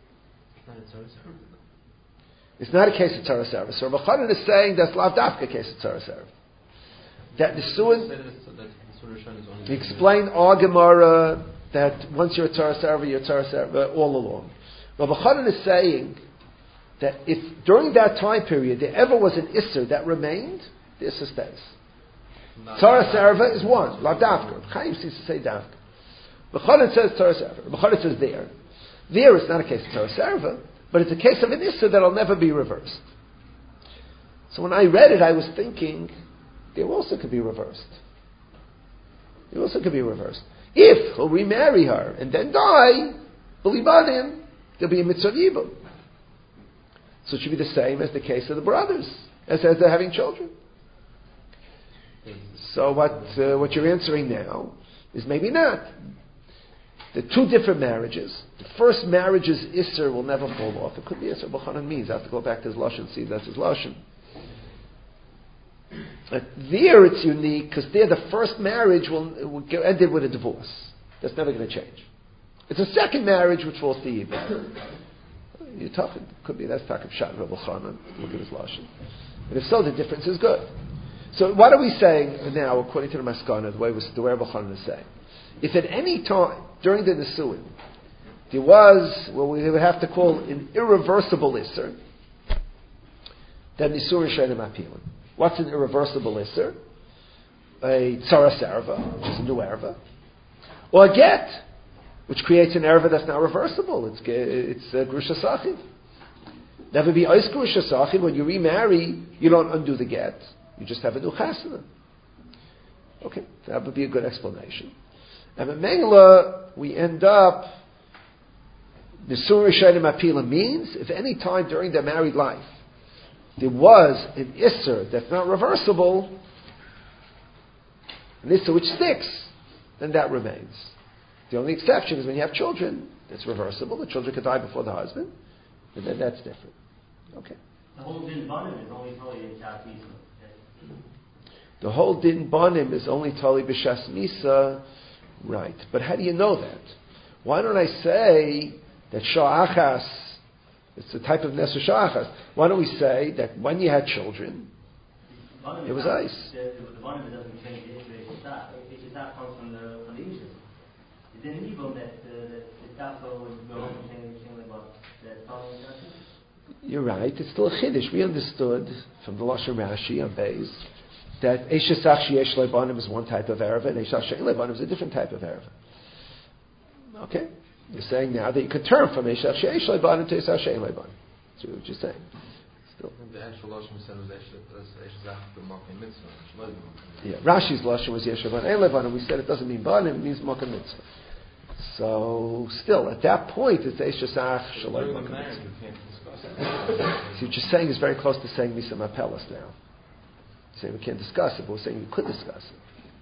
It's not a case of Tzaras Erva. So Rabbi Chanan is saying that's lav dafka a case of Tzaras Erva. That Nisuin, he explained our Gemara that once you're a Tzaras Erva, you're a Tzaras Erva all along. Rabbi Chanan is saying that if during that time period there ever was an Isser that remained, the Isser stays. Tzaras Erva is one, lav dafka. Chaim seems to say dafka. Rabbi Chanan says Tzaras Erva. Rabbi Chanan says there. There it's not a case of Tzaras Erva, but it's a case of an Isser that'll never be reversed. So when I read it, I was thinking, there also could be reversed. There also could be reversed. If he'll remarry her and then die, B'libanim, there'll be a mitzvah yibum. So it should be the same as the case of the brothers, as, as they're having children. So what uh, what you're answering now is maybe not. The two different marriages. The first marriage's Isser will never fall off. It could be Isser. B'chanan means I have to go back to his Lashon and see if that's his Lashon. But there it's unique because there the first marriage will, will get ended with a divorce. That's never going to change. It's a second marriage which falls to Yibam. You're talking, could be that's talking Shat Rabbi Chanan. Look at his Lashon. But if so, the difference is good. So what are we saying now, according to the Maskana, the way, the way Rabbi Chanan is saying? If at any time, during the Nisuin, there was what we would have to call an irreversible Isser, then Nisur Rishayim Apilin. What's an irreversible Isser? A Tzaras Erva, which is a new Erva. Or a Get, which creates an Erva that's not reversible. It's it's uh, Grusha Sachiv. Never be Ois Grusha Sachiv. When you remarry, you don't undo the Get. You just have a new Chasana. Okay, that would be a good explanation. And in Mengele, we end up, the Sur Rishayim Apila means, if any time during their married life, there was an Isser that's not reversible, an Isser which sticks, then that remains. The only exception is when you have children, it's reversible. The children could die before the husband, and then that's different. Okay. The whole Din Banim is only totally in Shas Misa. The whole Din Banim is only totally b'Shas Misa. Right, but how do you know that? Why don't I say that Sha'achas, it's a type of Nesu Sha'achas. Why don't we say that when you had children, It was ice. The, the, the one that doesn't change the Ishisach. Ishisach comes from the from the Ishis. Is there an evil that uh, that the Tafel would go on and change about that following that? You're right. It's still a chiddush. We understood from the Lashon Rashi on Beis that Eishasach Sheyesh Leibanim is one type of erva, and Eishasach She'ein Leibanim is a different type of erva. Okay, you're saying now that you could turn from Eishasach Sheyesh Leibanim to Eishasach She'ein Leibanim. That's what you're saying. Still. The actual Lashon said was Eishasach b'Makom Mitzvah. Yeah, Rashi's Lashon was Yesh Leibanim Ein Leibanim. We said it doesn't mean Banim; it means Makom Mitzvah. So still, at that point, it's Eishasach Shalom Makom Mitzvah. See, what you're saying is very close to saying Misa Mapelas now. You're saying we can't discuss it, but we're saying we could discuss it.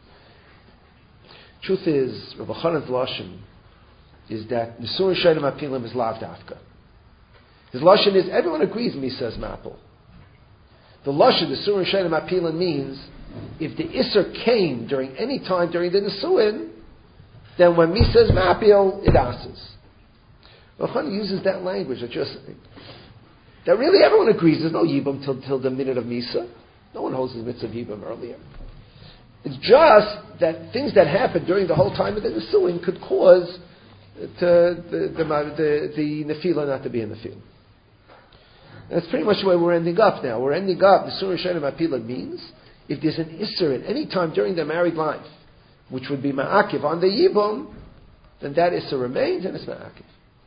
Truth is, Rabbi Chanan's Lashon is that Nisur Shayim Apilim is Lav Dafka. His Lashon is, everyone agrees Misa is Mapel. The Lashon, the Nisur Shayim Apilim means, if the Isser came during any time during the Nisuin, then when Misa is Mapil, it asks. Rabbi Chanan uses that language that you're saying. That really everyone agrees there's no Yibum till, till the minute of Misa. No one holds the mitzvah of Yibum earlier. It's just that things that happen during the whole time of the Nisuin could cause to, the, the, the, the Nefila not to be in the field. That's pretty much the way we're ending up now. We're ending up, the Surah Shem Apila means, if there's an Isser at any time during their married life, which would be Ma'akiv on the Yibum, then that Isser remains and it's Ma'akiv.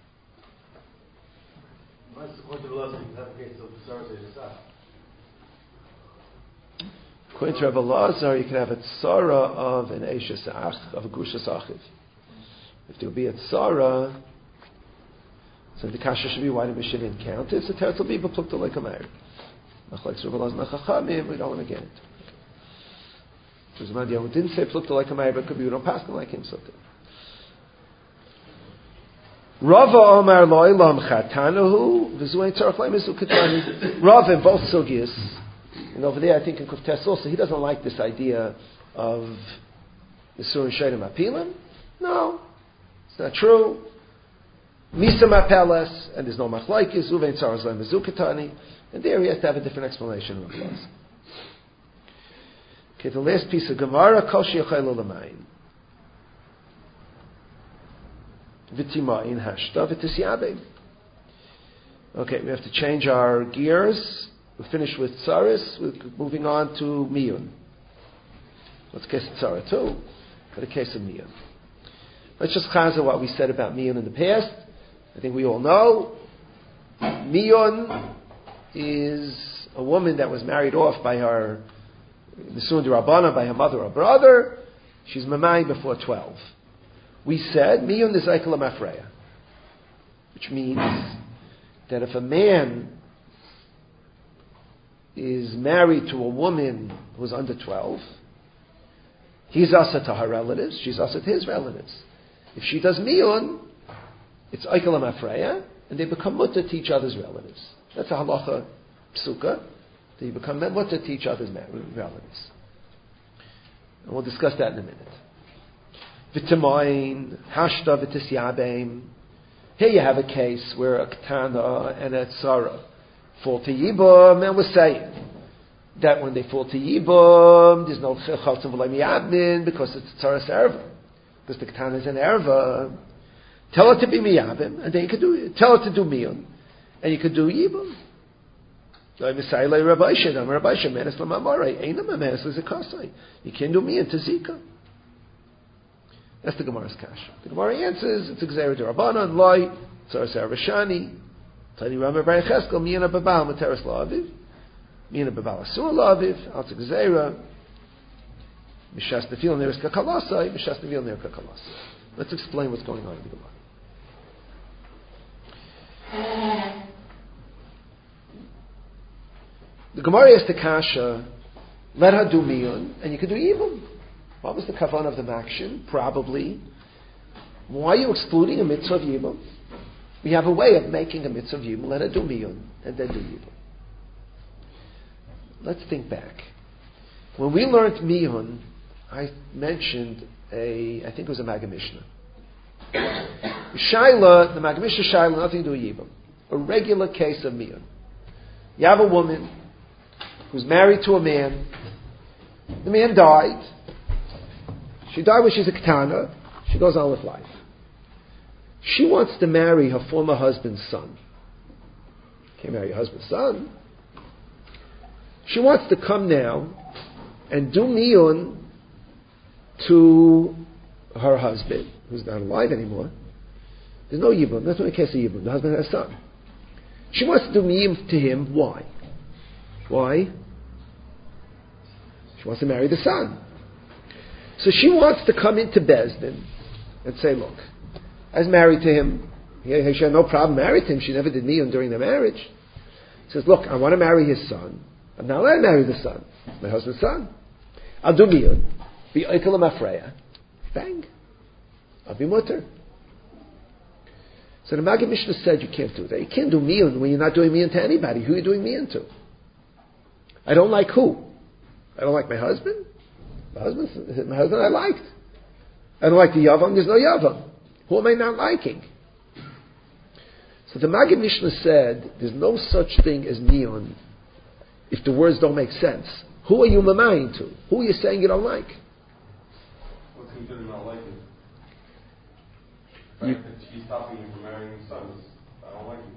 According to Rabbi Lazar, you can have a tzara of an eishes ach, of a grushas achiv. If there will be a tzara, so the kasha should be why we shouldn't count it. So teretz will be b'plukta like a meir. Machlekes Rabbi Lazar nachachamim, we don't want to get it. There's a man who didn't say plukta like a meir, but could be we don't pass them like him. So. Rava Omar Lo'ilam Chatanahu V'zuein Tzarech Le'mizu Ketani. Rava in both sugyas, and over there I think in Kuftes also, he doesn't like this idea of the Surah Shaidim Apilim. No, it's not true. Misa Mapeles, and there's no Machlaikis, Uvein Tzarech Le'mizu Ketani, and there he has to have a different explanation of the Okay, the last piece of Gemara, Kol She'yochel L'Lamayim. V'timayin hashta v'tisyabein. Okay, we have to change our gears. We're finished with tzaris. We're moving on to miyun. What's the case of tzara too? But a case of miyun. Let's just chaza what we said about miyun in the past. I think we all know. Miyun is a woman that was married off by her Nisun D'Rabbanan, by her mother or brother. She's mamayim before twelve. We said, miyun is eikel mafreya, which means that if a man is married to a woman who's under twelve, he's asa to her relatives, she's asa to his relatives. If she does miyun, it's eikel mafreya, and they become mutter to each other's relatives. That's a halacha psuka. They become mutter to each other's relatives. And we'll discuss that in a minute. V'timoin, hashta v'tisyabeim. Here you have a case where a ketana and a tzara fall to yibum, and we're saying that when they fall to yibum, there's no chatzim v'lay miyabmin because it's tzara erva, because the ketana is an erva. Tell her to be miyabim, and then you could do tell her to do miyun, and you could do yibum. You can't do miyun to zika. That's the Gemara's kasha. The Gemara answers, it's a Gzeira D'Rabbanan, Loi, Tzara Sarah Vashani, Tani Rama Bar Cheskel, Miyana Babal, Materis La'aviv, Miyana Babal Asur La'aviv, Alta Gzeira, Mishas Nefil Neres Kakalasai, Mishas Nefil Neres Kakalasai. Let's explain what's going on in the Gemara. The Gemara asks the kasha, let her do miyun, and you can do yibum. What was the kavan of the makshin? Probably. Why are you excluding a mitzvah of yibum? We have a way of making a mitzvah of yibum. Let her do miyun, and then do yibum. Let's think back. When we learned miyun, I mentioned a, I think it was a Maggid Mishnah. Shaila, the Maggid Mishnah Shaila, nothing to do with yibum. A regular case of miyun. You have a woman who's married to a man. The man died. She died when she's a ketana. She goes on with life. She wants to marry her former husband's son. Can't marry her husband's son. She wants to come now and do miyun to her husband, who's not alive anymore. There's no yibum. That's not a case of yibum. The husband has a son. She wants to do miyum to him. Why? Why? She wants to marry the son. So she wants to come into Beis Din and say, look, I was married to him. She had no problem married to him. She never did miyum during the marriage. She says, look, I want to marry his son. I'm not allowed to marry the son. My husband's son. I'll do miyun. Be oikel mafreya. Bang. I'll be mutter. So the Maggid Mishnah said you can't do that. You can't do miyun when you're not doing miyun to anybody. Who are you doing miyun to? I don't like who? I don't like my husband. My husband, my husband I liked. I don't like the yavam. There's no yavam. Who am I not liking? So the Maggid Mishnah said there's no such thing as miyun if the words don't make sense. Who are you mamaying to? Who are you saying you don't like? What's considered not liking? You, she's stopping you from marrying his sons. I don't like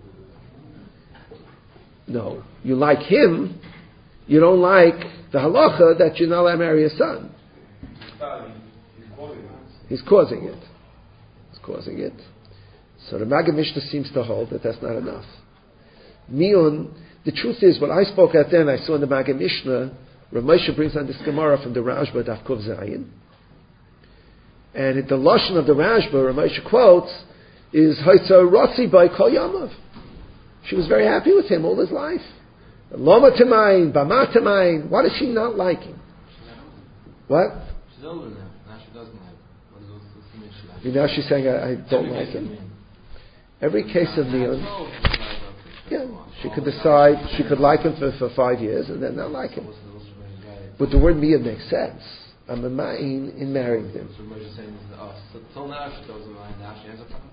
you. No. You like him. You don't like the halacha that you're not allowed to marry a son. He's causing it. He's causing it. He's causing it. So the Maggid Mishnah seems to hold that that's not enough. Miyun, the truth is, what I spoke at then, I saw in the Maggid Mishnah, Rav Moshe brings on this Gemara from the Rashba, Daf Kuf Zayin. And the lashon of the Rashba, Rav Moshe quotes, is Haitza Rotzi by Kol Yamav. She was very happy with him all his life. Lama Tamayin, Bama Tamayin. What is she not liking? What? She's older now. Now she doesn't like him. What is what's the issue? Now she's saying, I, I don't like him. Every case of miyun, yeah, she could decide, she could like him for, for five years and then not like him. But the word miyun makes sense. I'm a ma'in in marrying them. So Moshe saying this to us. So till now she doesn't mind. Now she has a problem.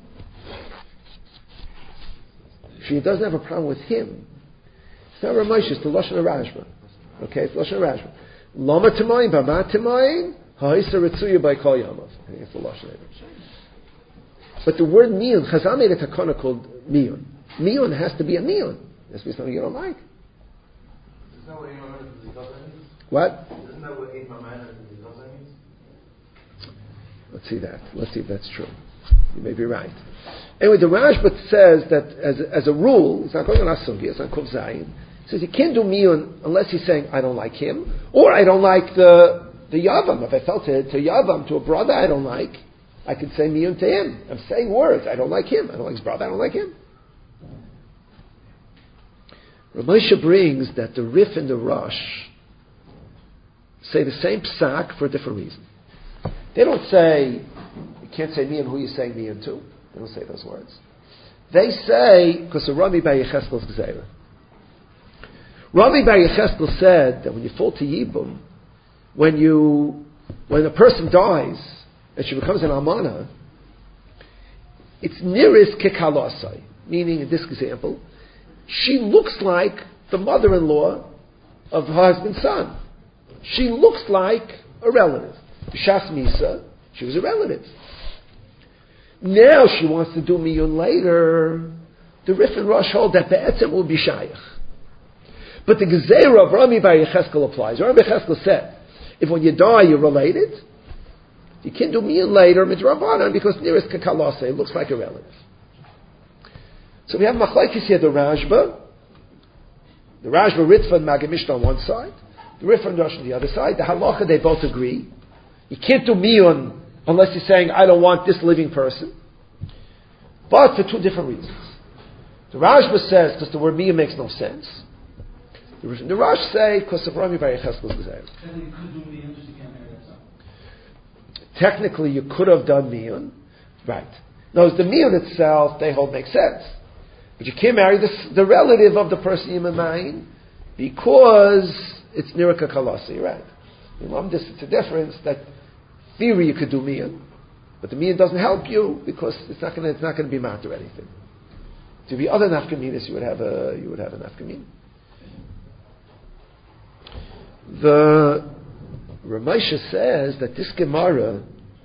She doesn't have a problem with him. It's not Rav Moshe, it's the lashon of Rashba. Okay, it's the lashon of Rashba. Lama temayin, bama temayin, ha'isa ritzuya by kol yamav. I think it's the lashon of it. But the word miyun, Chazal made a takana called miyun. Miyun has to be a miyun. It has to be something you don't like. Isn't that what Ein Mamayim is because means? What? Isn't that what Ein Mamayim is because means? Let's see that. Let's see if that's true. You may be right. Anyway, the Rashba says that as a, as a rule, it's not going on Asugi, it's on Kuf Zayin. He says you can't do miyun unless he's saying I don't like him, or I don't like the the yavam. If I felt to, to yavam, to a brother I don't like, I could say miyun to him. I'm saying words. I don't like him. I don't like his brother. I don't like him. Rav Moshe brings that the Rif and the Rosh say the same psak for a different reason. They don't say, you can't say miyun who you're saying miyun to. They don't say those words. They say, because of Rami Bar Yecheskel's Gzeira. Rami Bar Yecheskel said that when you fall to Yibum, when you, when a person dies, and she becomes an almana, it's nearest kekalasai. Meaning, in this example, she looks like the mother-in-law of her husband's son. She looks like a relative. Shas Misa, she was a relative. Now she wants to do miyun later. The Rif and Rosh hold that the etzem will be shayach. But the Gezerah of Rami Bar Yecheskel applies. Rami Bar Yecheskel said, if when you die you're related, you can't do miyun later, midrabanan, because nearest kakalase, it looks like a relative. So we have machlekes here, the Rashba, the Rashba Ritva and Maggid Mishnah on one side, the Rif and Rosh on the other side. The halacha, they both agree. You can't do miyun unless you're saying, I don't want this living person. But for two different reasons. The Rashba says, because the word miyun makes no sense. The Rif and the Rosh say, because of Rami Bar Yecheskel's Gezerah. Technically, you could have done miyun. Right. Now, the miyun itself, they hold makes sense. But you can't marry the, the relative of the person you're marrying because it's niraka kalasi, right? You know, it's a difference that theory you could do miyun, but the miyun doesn't help you because it's not going to it's not going to be matter or anything. To be other nafkaminas, you would have a you would have a nafkamin. The Ramesha says that this Gemara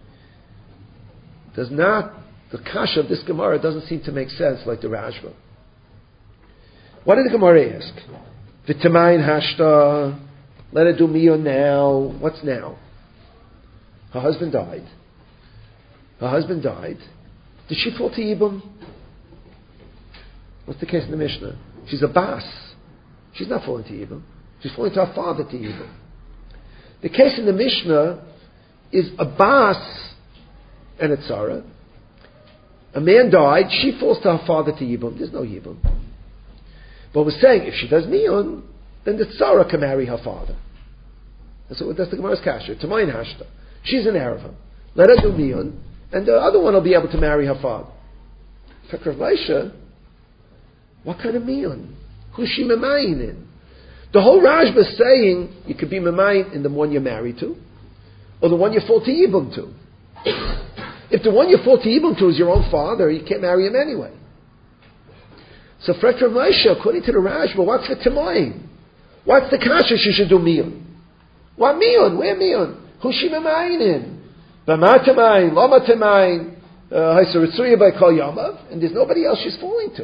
does not, the kasha of this Gemara doesn't seem to make sense like the Rashba. What did the Gemara ask? V'tamayin hashta, let her do miyun now. What's now? Her husband died. Her husband died. Did she fall to Yibum? What's the case in the Mishnah? She's a bas. She's not falling to Yibum. She's falling to her father to Yibum. The case in the Mishnah is a bas and a tzara. A man died, she falls to her father to Yibum. There's no Yibum. But we're saying if she does miyun, then the tzara can marry her father. That's, what, that's the Gemara's kasha. Tamayin hashta. She's an Arava. Let her do miyun, and the other one will be able to marry her father. For Rav Leisha, what kind of miyun? Who's she memayin in? The whole Rashba is saying you could be memayin in the one you're married to, or the one you fall to Yibum to. If the one you fall to Yibum to is your own father, you can't marry him anyway. So for Rav Leisha, according to the Rashba, what's the tamayin? What's the kasha she should do miyun? What miyun? Where miyun? Who's she memayin in? Bama tamayin, lama tamayin, haisaritzuya by kol yamav, and there's nobody else she's falling to.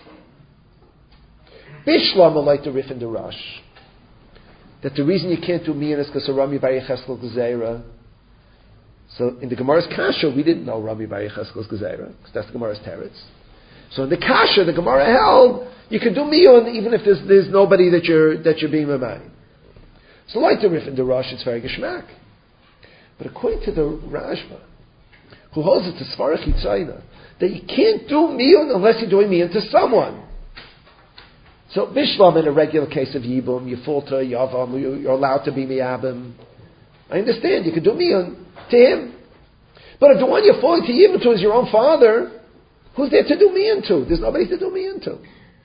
Bishlama like the Rif and the Rush. That the reason you can't do miyun is because of Rami Bar Yecheskel Gezerah. So in the Gemara's kasha, we didn't know Rami Bar Yecheskel's Gezerah, because that's the Gemara's teretz. So in the kasha, the Gemara held you can do miyun even if there's, there's nobody that you're that you're being memayin. So like the Rif and the Rush, it's very geshmak. But according to the Rashba, who holds it to Svarach Yitzayna, that you can't do miyun unless you're doing miyun to someone. So bishlam in a regular case of yibum, you fall to a yavam, you're allowed to be miyabim. I understand you can do miyun to him, but if the one you're falling to yibum to is your own father, who's there to do miyun to? There's nobody to do miyun to.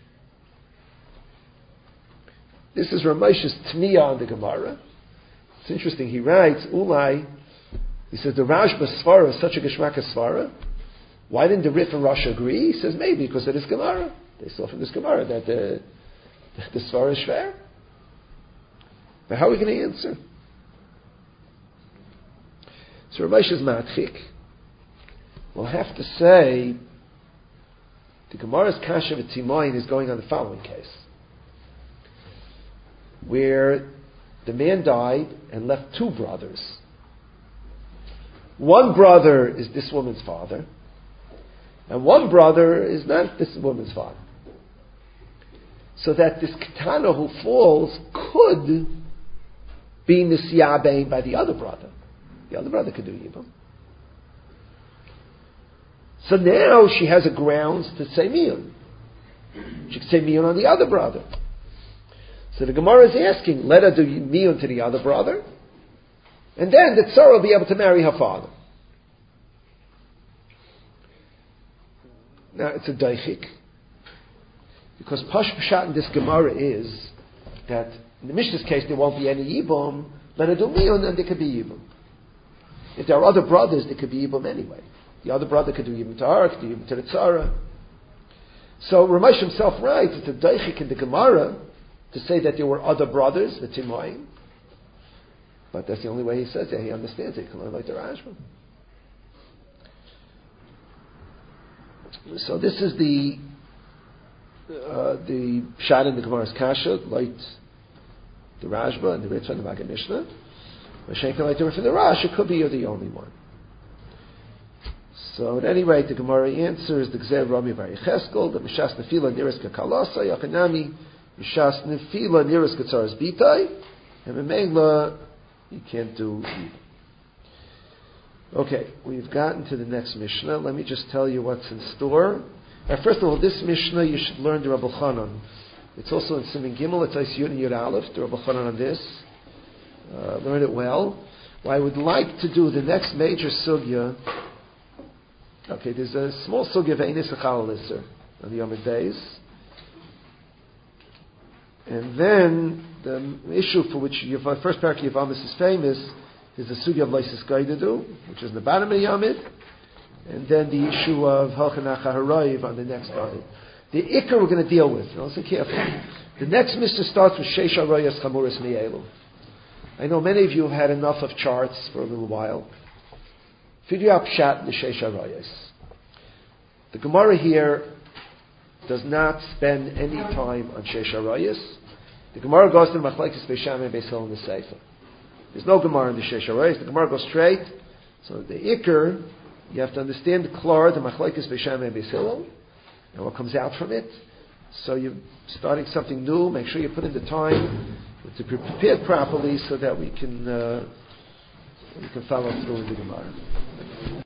This is Ramesh's Tmiya on the Gemara. It's interesting. He writes, Ulai, he says, the Rashba Svara is such a Geshmak Svara. Why didn't the Rif and Rosh agree? He says, maybe because of this Gemara. They saw from this Gemara that the, that the Svara is fair. But how are we going to answer? So Ramesh's Matchik. We'll have to say, the Gemara's Kasha V'Timoyin is going on the following case. Where the man died and left two brothers. One brother is this woman's father, and one brother is not this woman's father. So that this katana who falls could be nisyabein by the other brother. The other brother could do yibum. So now she has a grounds to say miyun. She could say miyun on the other brother. So the Gemara is asking, let her do miyun to the other brother, and then the tzara will be able to marry her father. Now it's a daichik, because Pash Pshat in this Gemara is that in the Mishnah's case there won't be any yibum, let her do miyun and there could be yibum. If there are other brothers, there could be yibum anyway. The other brother could do yibum to her, could do yibum to the tzara. So Ramesh himself writes, it's a daichik in the Gemara to say that there were other brothers, the Timoim. But that's the only way he says it. He understands it. He can learn like the Rashba. So this is the uh, the shot in the Gemara's Kasha, like the Rashba and the Ritva and the Maggid Mishnah. Mashenka like the Ritva and the Rash, it could be you're the only one. So at any rate, the Gemara answers the Gzer Rami Bar Yecheskel, the Mishas Nefila Niris Kakalasa, Yachanami, Mishas Nefila Niris Katzaras Bitai, and Memela, you can't do either. Okay, we've gotten to the next Mishnah. Let me just tell you what's in store. Now, first of all, this Mishnah you should learn the Rabbi Chanan. It's also in Siman Gimel, it's Eis Yud and Yud Aleph, the Rabbi Chanan on this. Uh, learn it well. What I would like to do, the next major sugya, okay, there's a small sugya of Einis Echal Lisser on the Yom days. And then the issue for which the first parak of Yavamis is famous is the sugya of Leisis Gaidadu, which is in the bottom of Yamid, and then the issue of Halchanach HaHarayiv on the next Yamid. The Iker we're going to deal with. Now listen carefully. The next Mishnah starts with Sheish Arayas Chamuris Mi'elu. I know many of you have had enough of charts for a little while. Figure out Pshat L'Sheish Arayos. The Gemara here does not spend any time on Sheish Arayos. The Gemara goes to the Machlekes Beis Shammai and Beis Hillel in the Sefer. There's no Gemara in the Sheish Arayos. The Gemara goes straight. So the Iker, you have to understand the Klor, the Machlekes Beis Shammai and Beis Hillel, and what comes out from it. So you're starting something new. Make sure you put in the time to be prepared properly so that we can uh, we can follow through with the Gemara.